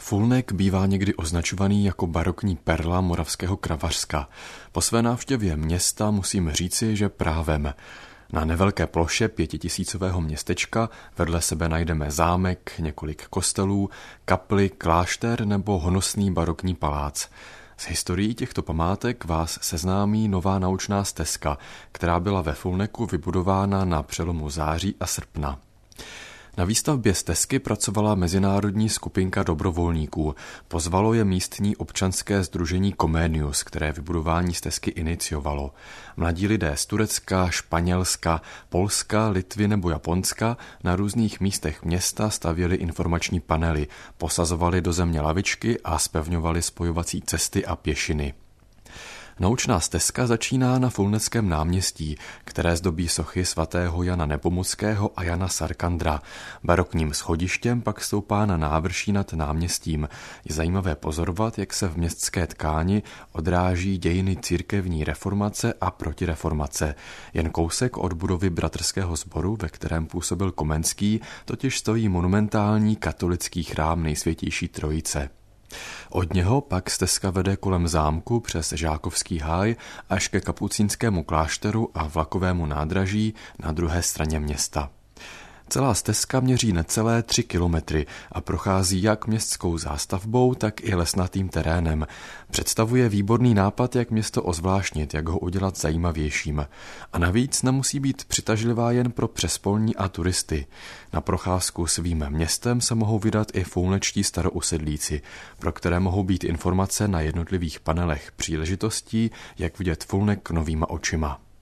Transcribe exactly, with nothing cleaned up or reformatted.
Fulnek bývá někdy označovaný jako barokní perla moravského Kravařska. Po své návštěvě města musím říci, že právem. Na nevelké ploše pětitisícového městečka vedle sebe najdeme zámek, několik kostelů, kapli, klášter nebo honosný barokní palác. S historií těchto památek vás seznámí nová naučná stezka, která byla ve Fulneku vybudována na přelomu září a srpna. Na výstavbě stezky pracovala mezinárodní skupinka dobrovolníků. Pozvalo je místní občanské sdružení Comenius, které vybudování stezky iniciovalo. Mladí lidé z Turecka, Španělska, Polska, Litvy nebo Japonska na různých místech města stavěli informační panely, posazovali do země lavičky a zpevňovali spojovací cesty a pěšiny. Naučná stezka začíná na Fulneckém náměstí, které zdobí sochy svatého Jana Nepomuckého a Jana Sarkandra. Barokním schodištěm pak stoupá na návrší nad náměstím. Je zajímavé pozorovat, jak se v městské tkáni odráží dějiny církevní reformace a protireformace. Jen kousek od budovy bratrského sboru, ve kterém působil Komenský, totiž stojí monumentální katolický chrám Nejsvětější Trojice. Od něho pak stezka vede kolem zámku přes Žákovský háj až ke kapucínskému klášteru a vlakovému nádraží na druhé straně města. Celá stezka měří necelé tři kilometry a prochází jak městskou zástavbou, tak i lesnatým terénem. Představuje výborný nápad, jak město ozvláštnit, jak ho udělat zajímavějším. A navíc nemusí být přitažlivá jen pro přespolní a turisty. Na procházku svým městem se mohou vydat i fulnečtí starousedlíci, pro které mohou být informace na jednotlivých panelech příležitostí, jak vidět Fulnek novýma očima.